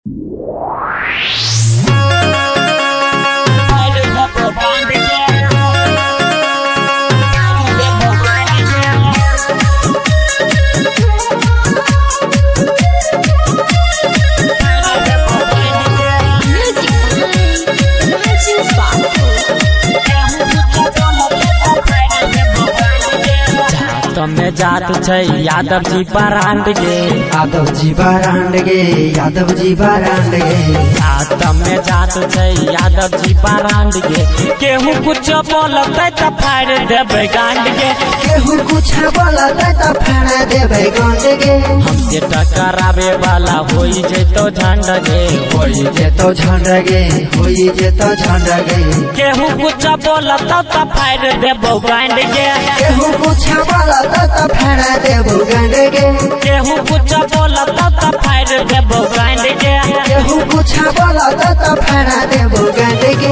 में जात छै यादव जी बरांड गे, यादव जी बरांड गे, यादव जी बरांड गे। जात में जात छै यादव जी बरांड गे, केहू कुछ बोलते त फाड़ देबै गांड गे, केहू कुछ बोलते त फाड़ देबै गांड गे। हमसे टकरावे वाला होई जेतो झंड गे, होई जेतो झंड गे, होई जेतो झंड गे। केहू कुछ बोलते त फाड़ देबो गांड गे, केहू कुछ बोलते त फाड़ देबो गांड गे। केहू कुछ बोलते त फाड़ देबो गांड गे, केहू कुछ बोलते त फाड़ देबो गांड गे।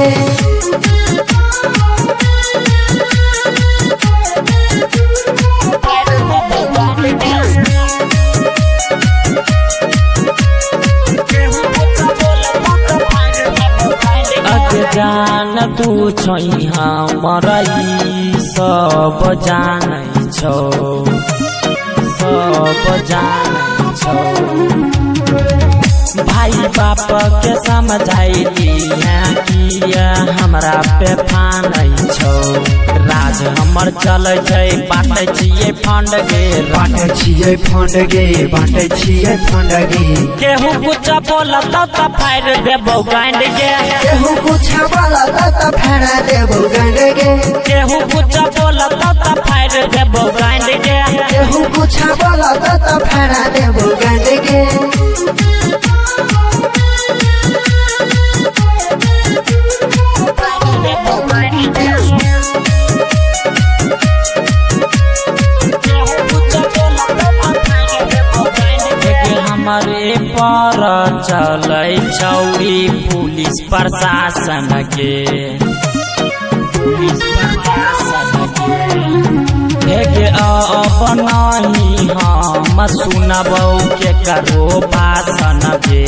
जान तू छोई हमरई सब जानै छौ, सब जानै छौ। भाई बाप के समझाइली किया हमरा पे फानै छौ, राज हमर चलै छै बाँटै छियै फंड गे, बाँटै छियै फंड गे, बाँटै छियै फंड गे। केहू कुछ बोलत त फाड़ देबो गांड गे, केहू कुछ बोलत त फाड़ देबो गांड गे। केहू कुछ बोलत त फाड़ देबो गांड गे, केहू कुछ बोलत त फाड़ देबो गांड गे। हमारे पर चलै छौरी पुलिस प्रशासन के, पुलिस प्रशासन के अब नहीं हम सुनबौ के करो भाषण गे,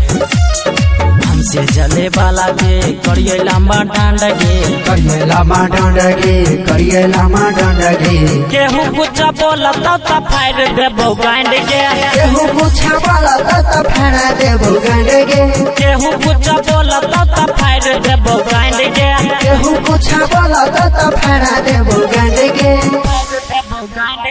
हमसे जले वाला गे करिए लंबा डांड गे, करिए लंबा डांड गे, करिए लंबा डांड गे। केहू कुछ बोलत त फाड़ देबो गांड गे, केहू कुछ बोलत त फाड़ देबो गांड गे। केहू कुछ बोलत त फाड़ देबो गांड गे, केहू कुछ बोलत त फाड़ देबो गांड गे।